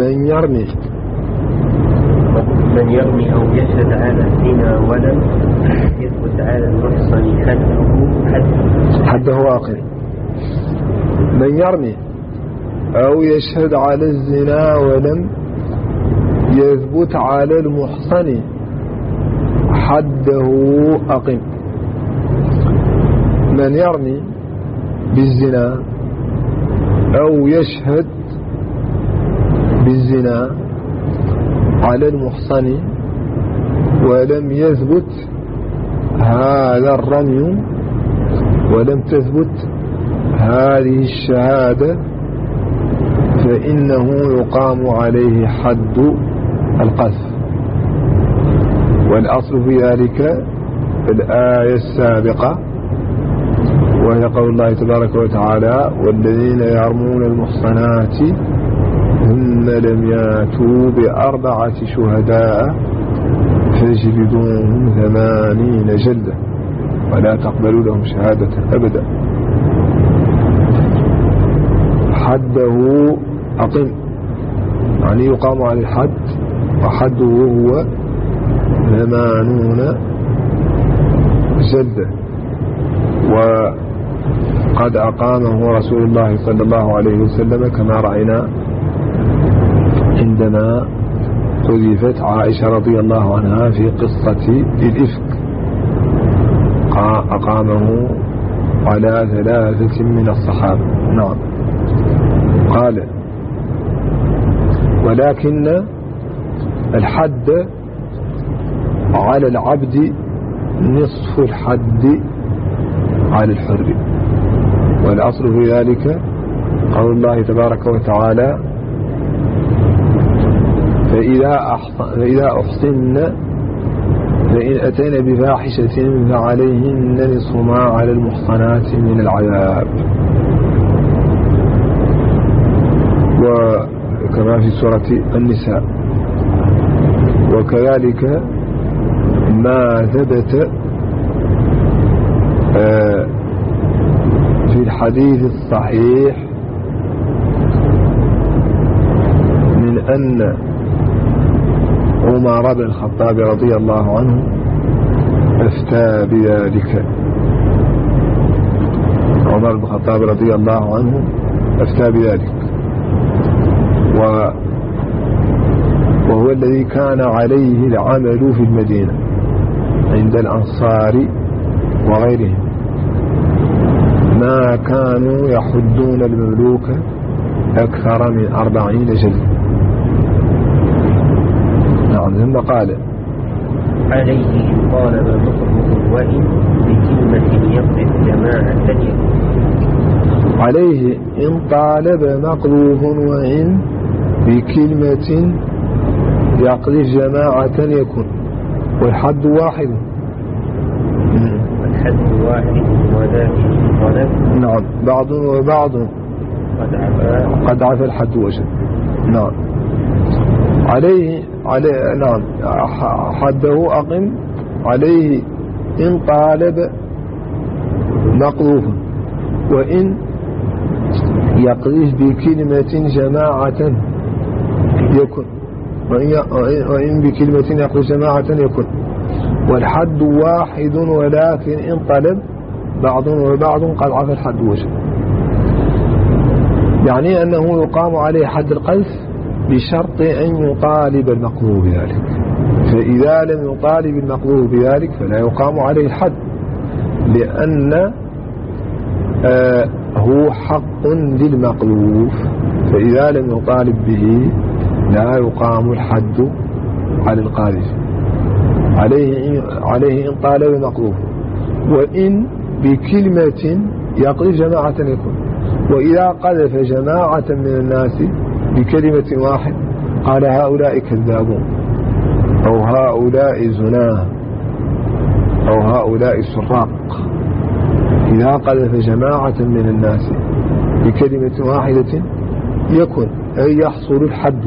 من يرمي أو يشهد على الزنا ولم يثبت على المحصن حده واقع. من يرمي أو يشهد على الزنا ولم يثبت على المحصن حده أقم. من يرمي بالزنا أو يشهد بالزنا على المحصن ولم يثبت هذا الرمي ولم تثبت هذه الشهادة فإنه يقام عليه حد القذف. والأصل في ذلك الآية السابقة وهي قول الله تبارك وتعالى والذين يرمون المحصنات ثم لم ياتوا ب4 شهداء فاجلدوهم 80 جلدة ولا تقبلوا لهم شهادة أبدا. حده أقم يعني يقام على الحد وحده هو 80 جلدة. وقد أقامه رسول الله صلى الله عليه وسلم كما رأينا عندما قذفت عائشة رضي الله عنها في قصة الإفك أقامه على 3 من الصحابة. نعم. قال ولكن الحد على العبد نصف الحد على الحر. والأصل في ذلك قول الله تبارك وتعالى فإذا أحصن فإن أتينا بفاحشة فعليهن نصف ما على المحصنات من العذاب. وكما في سورة النساء. وكذلك ما ثبت في الحديث الصحيح من أن عمر بن الخطاب رضي الله عنه أفتى بذلك. عمر بن الخطاب رضي الله عنه أفتى بذلك وهو الذي كان عليه العمل في المدينة عند الأنصار وغيرهم. ما كانوا يحدون المملوك أكثر من 40 جلدة. نعم. ثم قال عليه إن طالب مطلب وإن بكلمة يقذف جماعة يكون. عليه إن طالب مقذوف وإن بكلمة يقذف جماعة يكون. والحد واحد. والحد واحد ولكن طلب. نعم. بعض وبعض قد عفى الحد وجد. نعم. عليه نعم حده أقم. عليه إن طالب مقذوفا وإن يقذف بكلمة جماعة يكن. وإن بكلمة يقذف جماعة يكن. والحد واحد ولكن إن طلب بعض وبعض قد عفى الحد وجه. يعني أنه يقام عليه حد القذف بشرط أن يطالب المقذوف بذلك. فإذا لم يطالب المقذوف بذلك فلا يقام عليه الحد لأن هو حق للمقذوف. فإذا لم يطالب به لا يقام الحد على القاذف. عليه إن طالب المقذوف وإن بكلمة يقذف جماعة يكون. وإذا قذف جماعة من الناس بكلمة واحد قال هؤلاء كذابون أو هؤلاء زناه أو هؤلاء سراق. إذا قذف جماعة من الناس بكلمة واحدة يكن أي يحصل الحد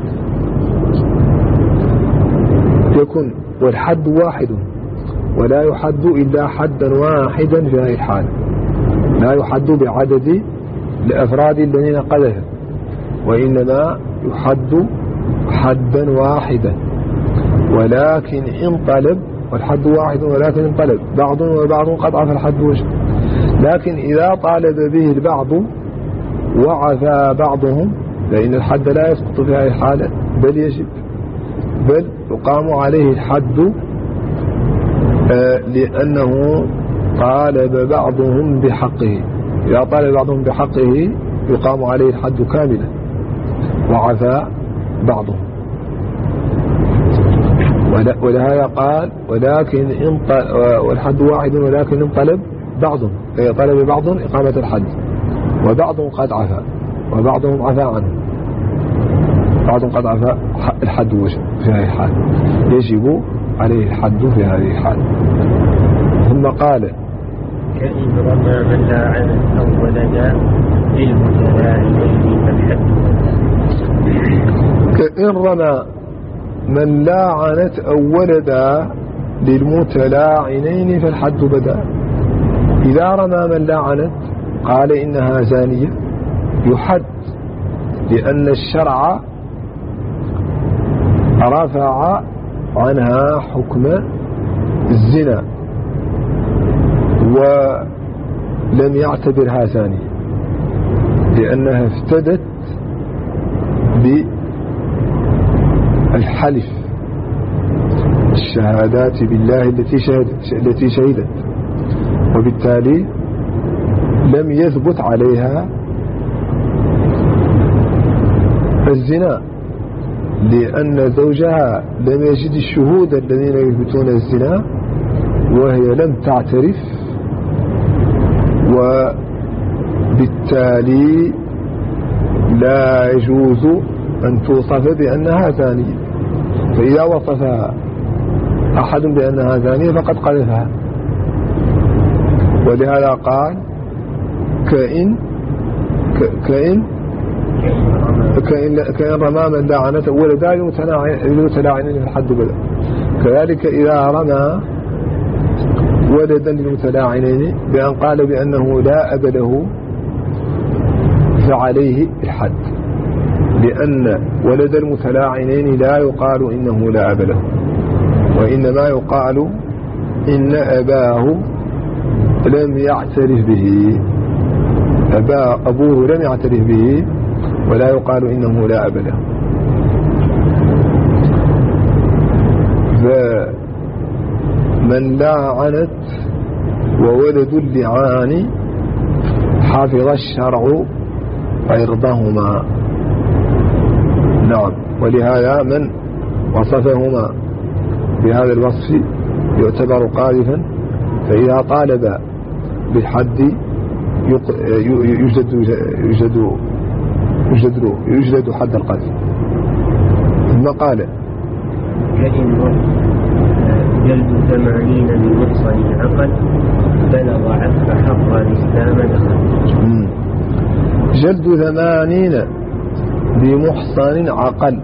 يكن. والحد واحد ولا يحد إلا حدا واحدا في هذه الحالة. لا يحد بعدد الأفراد الذين قذف وإنما يحد حدا واحدا، ولكن إن طلب، والحد واحد ولكن إن طلب بعض وبعض قد عفى الحد وجه. لكن إذا طالب به البعض وعفى بعضهم فإن الحد لا يسقط في هذه الحالة، بل يجب، بل يقام عليه الحد لأنه طالب بعضهم بحقه. إذا طالب بعضهم بحقه يقام عليه الحد كاملا وعفى بعضهم. ولهذا قال ولكن والحد واحد ولكن إن طلب بعضهم، أي طلب بعض إقامة الحد وبعضهم قد عفى وبعضهم عفى عنه، بعضهم قد عفى الحد في هذه الحال يجب عليه الحد في هذه الحال. ثم قال كإن رمى من لا عنت أو ولدا للمتلاعنين فالحد. كإن رمى من لا عنت أو ولدا للمتلاعنين فالحد بدأ. إذا رمى من لا عنت قال إنها زانية يحد، لأن الشرع رفع عنها حكم الزنا ولم يعتبرها زانية، لأنها افتدت بالحلف الشهادات بالله التي شهدت، وبالتالي لم يثبت عليها الزنا، لأن زوجها لم يجد الشهود الذين يثبتون الزنا وهي لم تعترف، وبالتالي لا يجوز أن توصف بأنها زانية. فإذا وصفها أحد بأنها زانية فقد قذفها. ولهذا قال كإن رمى من لا عنت ولدا للمتلاعنين الحد بدأ. كذلك إذا رمى ولدا للمتلاعنين بأن قال بأنه لا أب له فعليه الحد، لأن ولد المتلاعنين لا يقال إنه لا أب له، وإنما يقال إن أباه لم يعترف به، أبوه لم يعترف به، ولا يقال إنه لا أب له. فمن لا عنت وولد اللعان حافظ الشرع عرضهما. نعم، ولهذا من وصفهما بهذا الوصف يعتبر قاذفا، فإذا طالب بالحد يجلد حد القذف. ثم قال جلد 80 بمحصن عقل بلغ عف حق الإسلام دخل. جلد 80 بمحصن عقل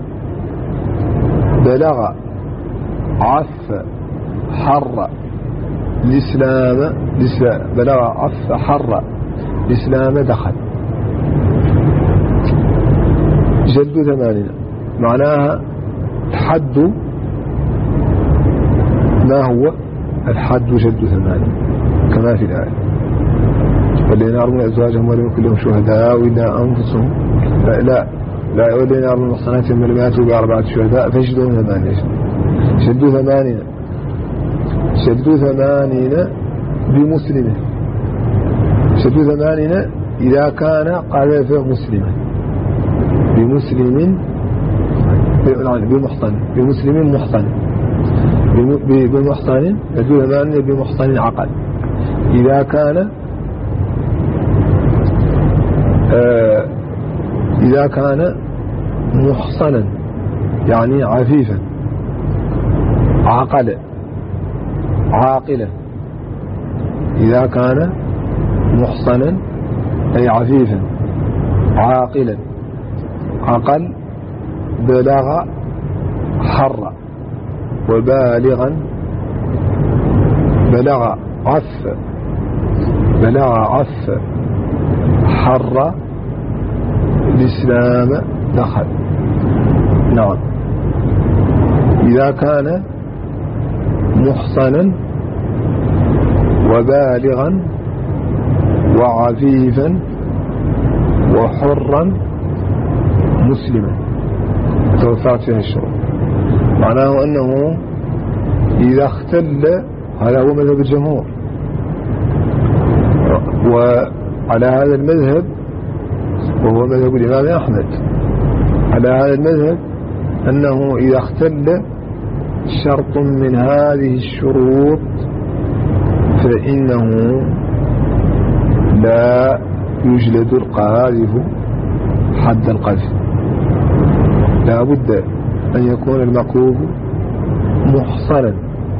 بلغ عف حر الإسلام بلغ عف حر الإسلام دخل. جلد 80 معناها الحد. ما هو الحد؟ جلد 80 كما في الآية والذين يرمون أزواجهم ولم يكن لهم شهداء إلا أنفسهم لا والذين يرمون المحصنات ثم لم يأتوا بأربعة شهداء فاجلدوهم 80. جلد 80 بمسلمه. جلد 80 إذا كان قذف مسلما بمسلم بمحصن بمسلم محصن بمحصن جلد 80 بمحصن عقل. إذا كان محصنا يعني عفيفا عاقلا. إذا كان محصنا أي عفيفا عاقلا عقل بلغ حر وبالغا بلغ عف حر الإسلام دخل. نعم إذا كان محصنا وبالغا وعفيفا وحرا مسلما توفات فيها الشروط. معناه أنه إذا اختل، هذا هو مذهب الجمهور، وعلى هذا المذهب وهو مذهب الإمام أحمد، على هذا المذهب أنه إذا اختل شرط من هذه الشروط فإنه لا يجلد القاذف حد القذف. لا بد أن يكون المقذوف محصنا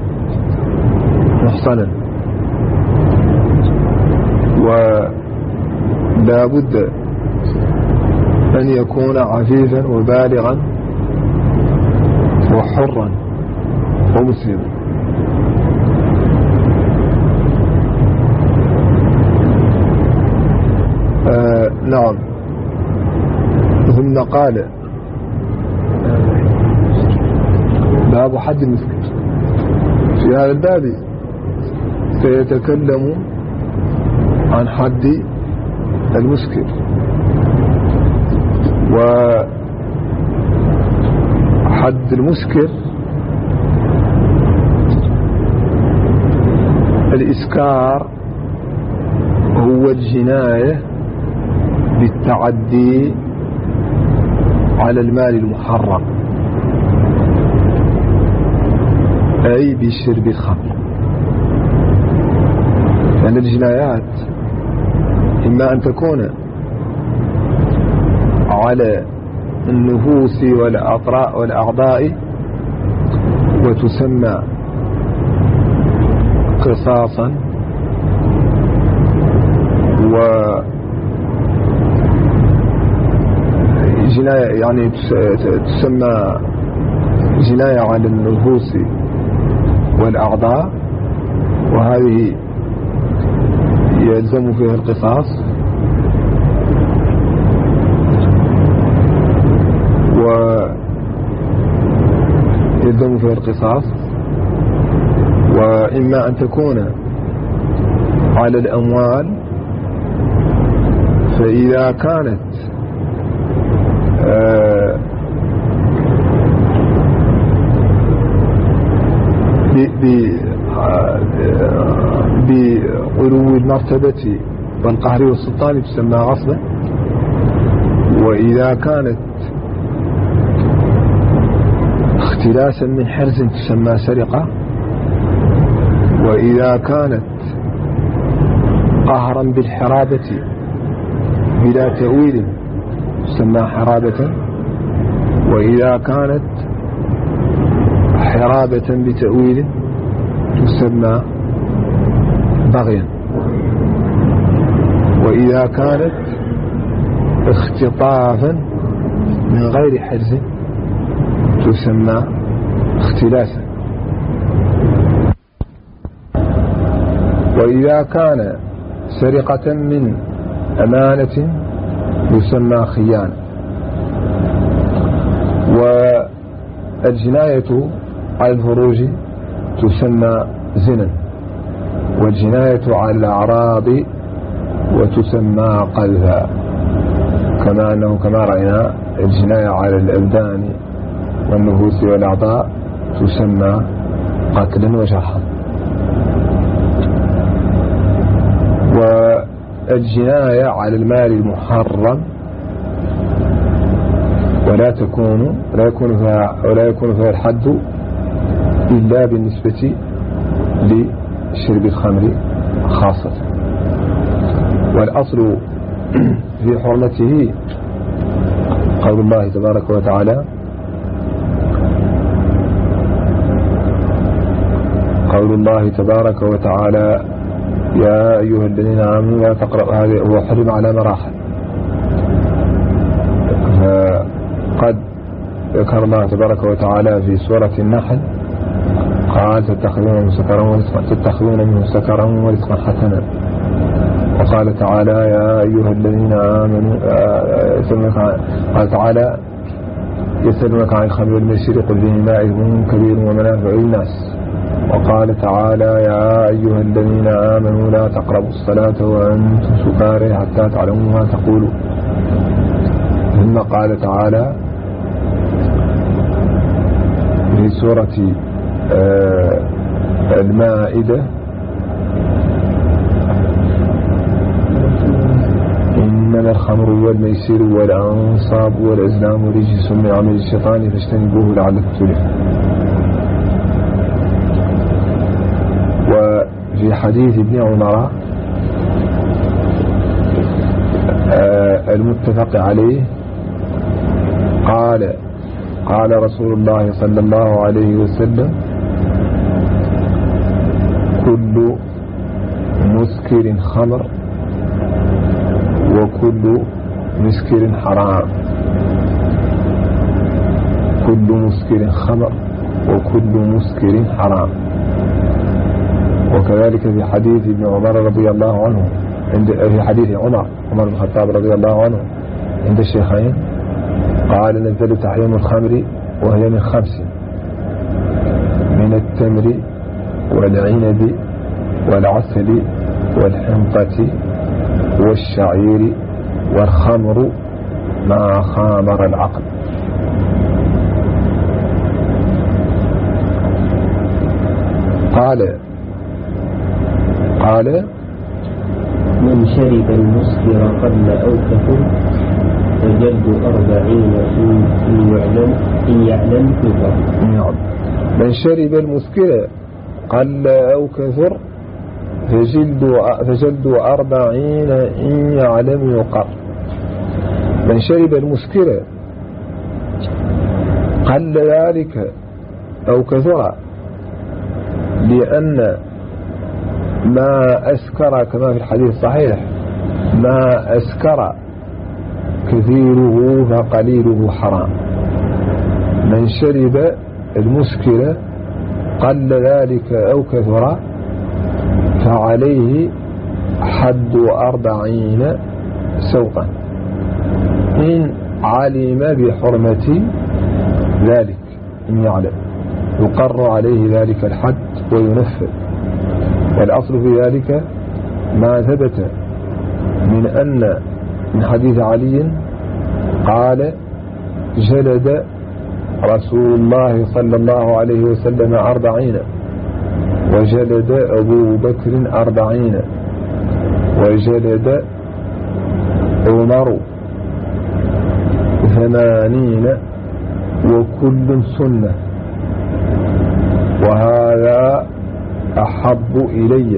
ولا بد أن يكون عفيفا وبالغا وحرا ومسلما. نعم. ثم قال باب حد المسكر. في هذا الباب سيتكلم عن حد المسكر، وحد المسكر الإسكار هو الجناية بالتعدي على المال المحرم، أي بشرب الخمر. لأن الجنايات إما أن تكون على النفوس والأعضاء وتسمى قصاصا، وجناية يعني تسمى جناية على النفوس والأعضاء، وهذه يلزم فيها القصاص، ويلزم فيها القصاص. وإما أن تكون على الأموال، فإذا كانت بعلو المرتبة والقهر والسلطان تسمى غصبا، وإذا كانت اختلاسا من حرز تسمى سرقة، وإذا كانت قهرا بالحرابة بلا تأويل تسمى حرابة، وإذا كانت حرابة بتأويل تسمى بغيا، وإذا كانت اختطافا من غير حرز تسمى اختلاسا، وإذا كان سرقة من أمانة يسمى خيانة. والجناية على الفروج تسمى زنا، والجناية على الأعراض وتسمى قذفا، كما رأينا الجناية على الأبدان والنفوس والأعضاء تسمى قتلا وجرحا. والجناية على المال المحرم ولا يكون فيها الحد إلا بالنسبة لشرب الخمر خاصة. والأصل في حرمته قول الله تبارك وتعالى: يا أيها الذين آمنوا لا تقرأوا هذه، هو حرم على مراحل. فقد ذكر الله تبارك وتعالى في سورة النحل قال: تتخذون منه سكرا ورزقا حسنا. وقال تعالى: يا أيها الذين آمنوا، قال تعالى: يسألونك عن الخمر والميسر قل فيهما إثم كبير ومنافع للناس. وقال تعالى يا أيها الذين آمنوا لا تقربوا الصلاة وأنتم سكارى حتى تعلموا ما تقولوا. ثم قال تعالى في سورة المائدة إنما الخمر والميسر والأنصاب والأزلام رجس من عمل الشيطان فاجتنبوه لعلكم تفلحون. وفي حديث ابن عمر المتفق عليه قال رسول الله صلى الله عليه وسلم كل مسكر خمر وكل مسكر حرام. كل مسكر خمر وكل مسكر حرام. وكذلك في حديث ابن عمر رضي الله عنه في حديث عمر بن الخطاب رضي الله عنه عند الشيخين قال نزل تحريم الخمر وهي من 5 من التمر والعنب والعسل والحنطة والشعير والخمر ما خامر العقل. قال من شرب المسكر قل أو كثر فجلد 40 إن يعلم كفر. نعم. من شرب المسكر قل أو كثر فجلد 40 إن يعلم يقر. من شرب المسكر قل ذلك أو كثر لأن ما أسكر كما في الحديث الصحيح ما أسكر كثيره فقليله حرام. من شرب المسكر قل ذلك أو كثر فعليه حد 40 سوقا إن علم بحرمة ذلك. إن يعلم يقر عليه ذلك الحد وينفذ. والأصل في ذلك ما ثبت من حديث علي قال جلد رسول الله صلى الله عليه وسلم 40 وجلد أبو بكر 40 وجلد عمر 80 وكل سنة وهذا أحب إلي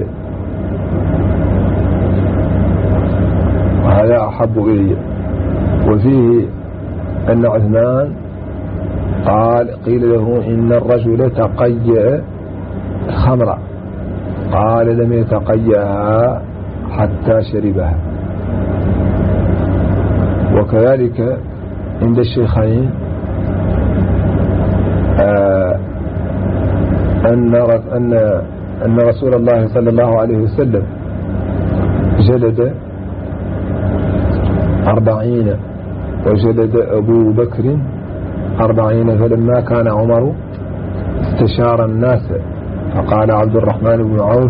وفيه أن عثمان قيل له إن الرجل تقيأ خمرا قال لم يتقيأها حتى شربها. وكذلك عند الشيخين أن رسول الله صلى الله عليه وسلم جلد 40 وجلد أبو بكر 40 فلما كان عمر استشار الناس فقال عبد الرحمن بن عوف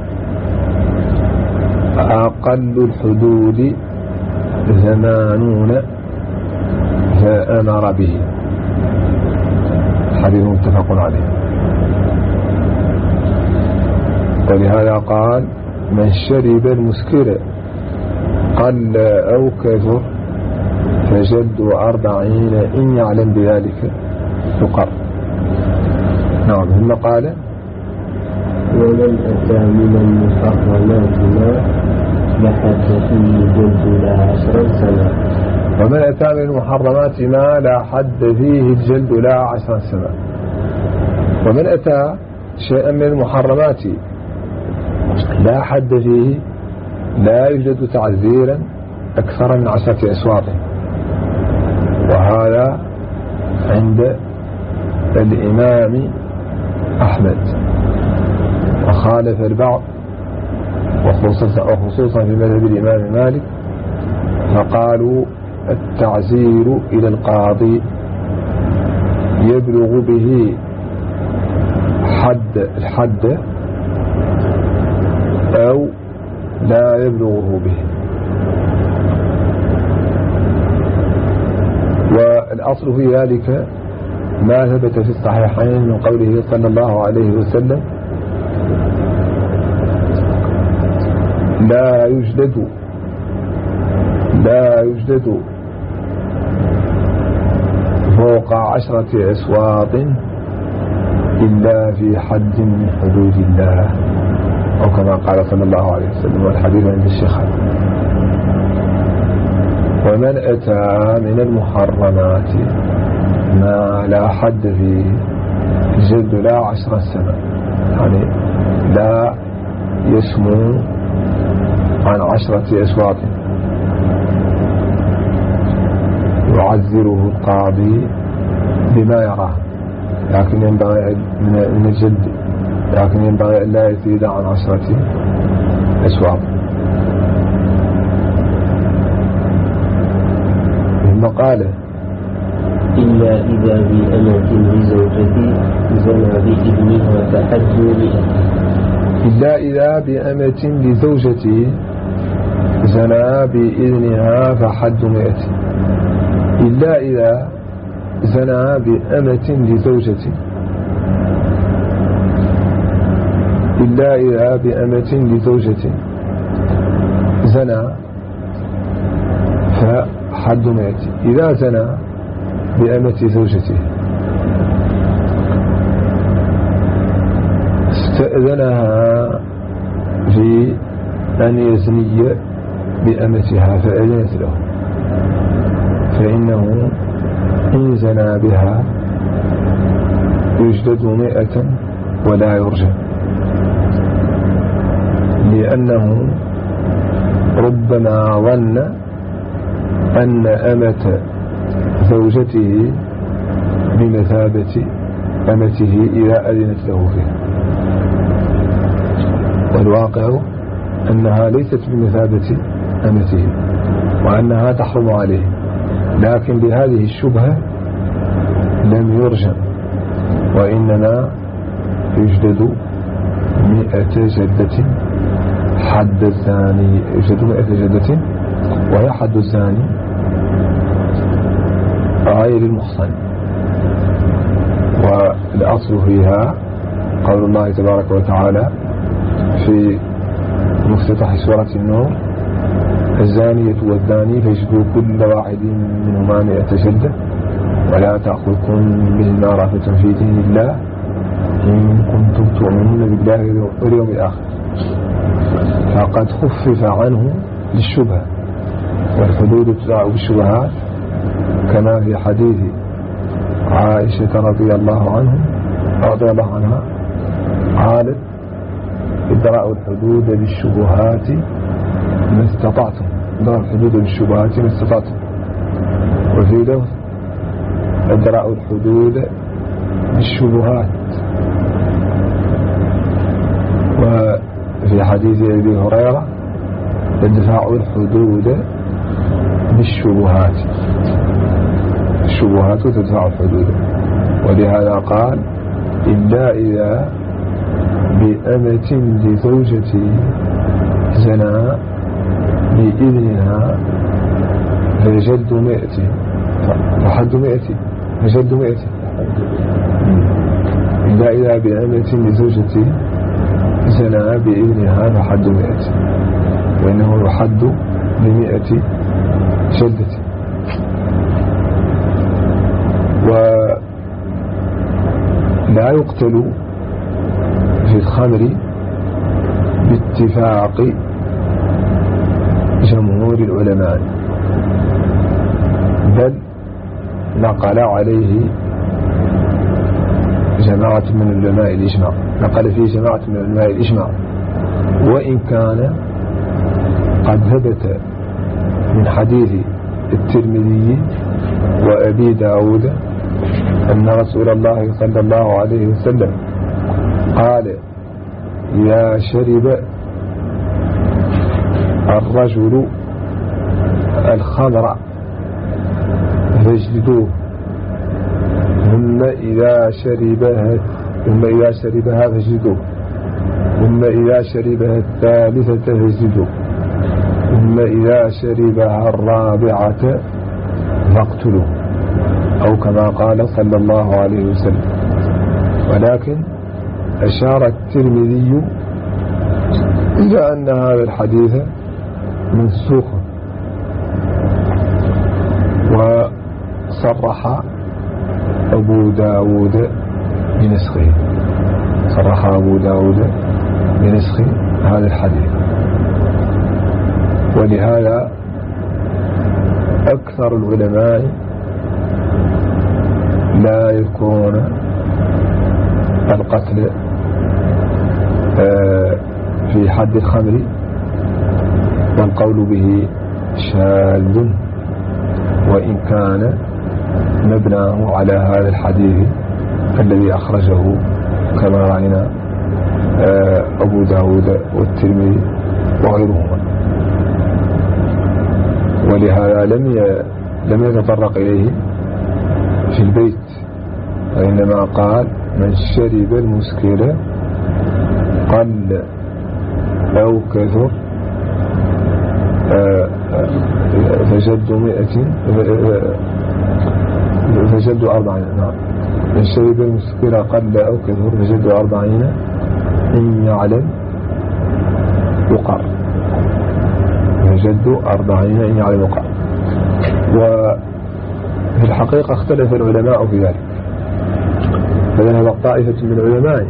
أقل الحدود 80 فأمر به. حديث متفق عليه. ولهذا قال من شرب المسكر قل أو كثر فجلد 40 إن يعلم بذلك يقر. نعم. ثم قال ومن أتى من المحرمات ما لحد فيه جلد لا 10 سنة. ومن أتى من المحرمات ما لا حد فيه الجلد لا 10 سنة. ومن أتى شيئا من المحرمات لا حد فيه لا يوجد تعزيرا أكثر من 10 أسواق. وهذا عند الإمام أحمد وخالف البعض وخصوصا في مذهب الإمام مالك فقالوا التعزير إلى القاضي يبلغ به الحد أو لا يبلغه به. والأصل في ذلك ما ثبت في الصحيحين من قوله صلى الله عليه وسلم: لا يجلد فوق 10 أسواط إلا في حد من حدود الله، أو كما قال صلى الله عليه وسلم، والحديث عند الشيخين. ومن أتى من المحرمات ما لا حد فيه جلد لا 10 سنة، يعني لا يسمو عن 10 أسواط، يعذره القاضي بما يراه، لكن ينبغي من الجلد، لكن ينبغي أن لا يزيد عن 10 أسواط. ثم قال: إلا إذا بأمة لزوجته زنى بإذنها فحد 100. إلا إذا بأمة لزوجته زنى بإذنها فحد 100. إلا إذا زنى بأمة لزوجته، إلا إذا بأمة لزوجته زنى فحد 100. إذا زنى بأمة زوجته استأذنها في أن يزني بأمتها فأذنت له، فإنه إن زنى بها يجلد 100 ولا يرجم، لأنه ربما ظن أن أمة زوجته بمثابة أمته إذا أذنت له فيه، والواقع أنها ليست بمثابة أمته وأنها تحرم عليه، لكن بهذه الشبهة لم يرجم، وإنما يجلد 100 جلدة حد الزاني، يجلد 100 جلدة، وهي حد الزاني غير المحصن. والأصل فيها قول الله تبارك وتعالى في مفتتح سورة النور: الزانية والزاني فاجلدوا كل واحد منهما 100 جلدة ولا تأخذكم بهما رأفة في دين الله إن كنتم تؤمنون بالله واليوم الآخر. فقد خفف عنه للشبهة، والحدود تداع بالشبهات، كما في حديث عائشة رضي الله عنها قالت: ادرأوا الحدود بالشبهات ما استطعتم، ادرأوا الحدود بالشبهات ما استطعتم. وفي لفظ: ادرأوا الحدود بالشبهات. وفي حديث أبي هريرة: ادفعوا الحدود بالشبهات، الشبهات تدفع الحدود. ولهذا قال: إلا إذا بأمة لزوجته زنى بإذنها فجلد 100 فحد 100 فجلد 100. إلا إذا بأمة لزوجته زنى بإذنها فحد 100، وإنه يحد ب100 جلدة. ولا يقتل في الخمر باتفاق جمهور العلماء، بل نقل عليه جماعة من العلماء الإجماع، نقل فيه جماعة من العلماء الإجماع، وإن كان قد ثبت من حديث الترمذي وأبي داود أن رسول الله صلى الله عليه وسلم قال: إذا شرب الرجل الخمر فاجلدوه، ثم إذا شربها فاجلدوه ثم إذا شربها الثالثة فاجلدوه ثم إذا شربها الرابعة فاقتلوه أو كما قال صلى الله عليه وسلم. ولكن أشار الترمذي إلى أن هذا الحديث منسوخ، وصرح أبو داود بنسخه، صرح أبو داود بنسخ هذا الحديث. ولهذا أكثر العلماء لا يذكرون القتل في حد الخمر، والقول به شاذ وإن كان مبناه على هذا الحديث الذي أخرجه كما رأينا أبو داود والترمذي وغيرهما. ولهذا لم يتطرق إليه في البيت، وإنما قال من شرب المسكر قل أو كثر فجد 40. نعم، من شرب المسكر قل أو كثر فجد 40 إن يعلم يقر، فجد 40 إن يعلم يقر. وفي الحقيقة اختلف العلماء في ذلك، فذهب طائفة من العلماء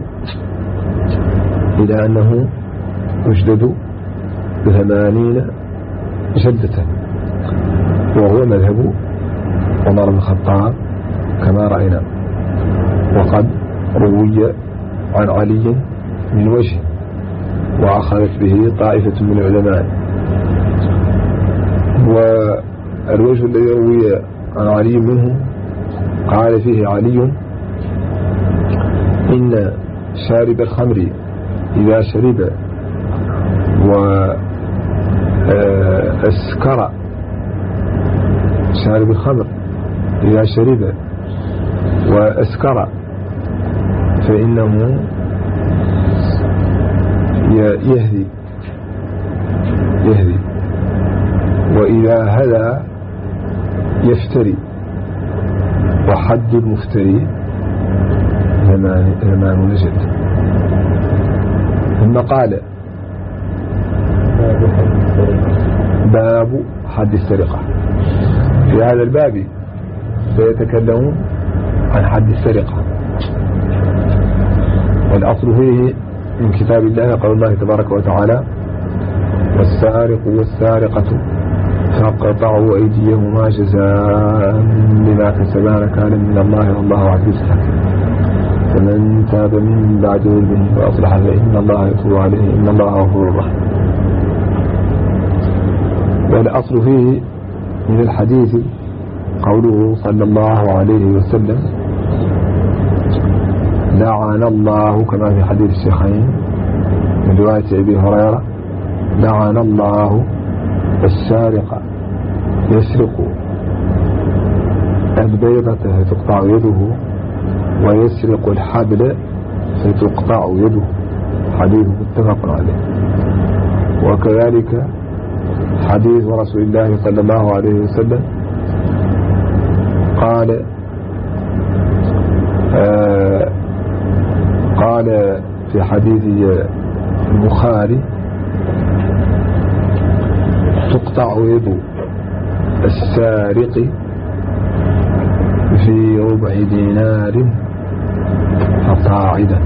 إلى أنه يجلد ب80 جلدة، وهو مذهب عمر بن الخطاب كما رأينا، وقد روي عن علي من وجه وأخذت به طائفة من العلماء. والوجه الذي روي عن علي منه قال فيه علي إن شارب الخمر إذا شرب وأسكر، شارب الخمر إذا شرب وأسكر فإنه يهدي، وإذا هدى يفتري، وحد المفتري 80 جلدة. ثم قال باب حد السرقة. في هذا الباب سيتكلمون عن حد السرقة، والأصل فيه من كتاب الله قول الله تبارك وتعالى والسارق والسارقة فاقطعوا أيديهما جزاء بما كسبا نكالا من الله والله عزيز حكيم، فمن تاب من بعد ظلمه فأصلح فإن الله يتوب عليه إن الله غفور رحيم. والأصل فيه من الحديث قوله صلى الله عليه وسلم لعن الله، كما في حديث الشيخين من رواية أبي هريرة، لعن الله السارق يسرق البيضة فتقطع يده ويسرق الحبل فتقطع يده، حديث متفق عليه. وكذلك حديث رسول الله صلى الله عليه وسلم قال في حديث البخاري تقطع يد السارق في ربع دينار فصاعدا،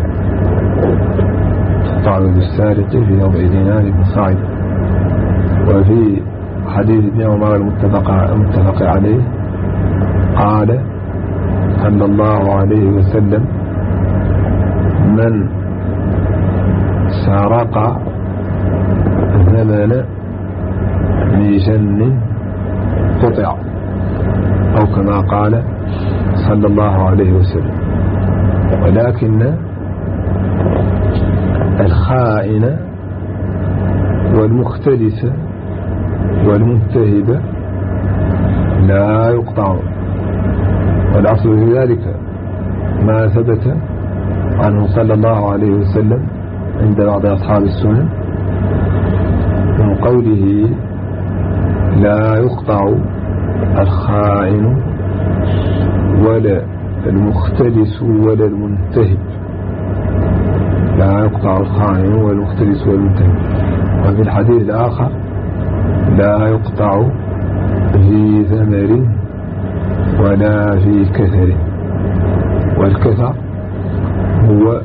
تقطع يد السارق في ربع دينار فصاعدا. وفي حديث ابن عمر المتفق عليه قال صلى الله عليه وسلم من سرق ثمن ميزان قطع، أو كما قال صلى الله عليه وسلم. ولكن الخائن والمختلس والمنتهب لا يقطع، والأصل في ذلك ما ثبت عنه صلى الله عليه وسلم عند بعض أصحاب السنن من قوله لا يقطع الخائن ولا المختلس ولا المنتهب. لا يقطع الخائن ولا المختلس ولا المنتهب. وفي الحديث الآخر لا يقطع في ثمر ولا في كثر. والكثر هو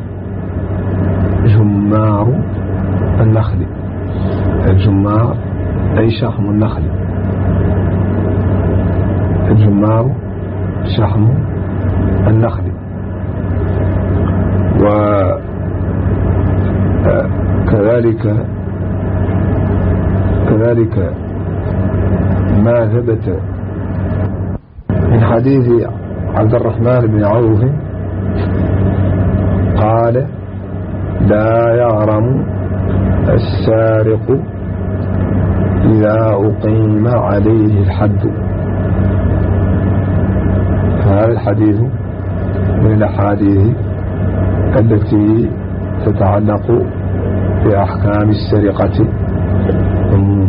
جمار النخل. الجمار أي شحم النخل. الجمار شحم النخل. وكذلك ما ثبت من حديث عبد الرحمن بن عوف قال لا يغرم السارق إذا أقيم عليه الحد. فهذا الحديث من الأحاديث التي تتعلق بأحكام السرقة عموما.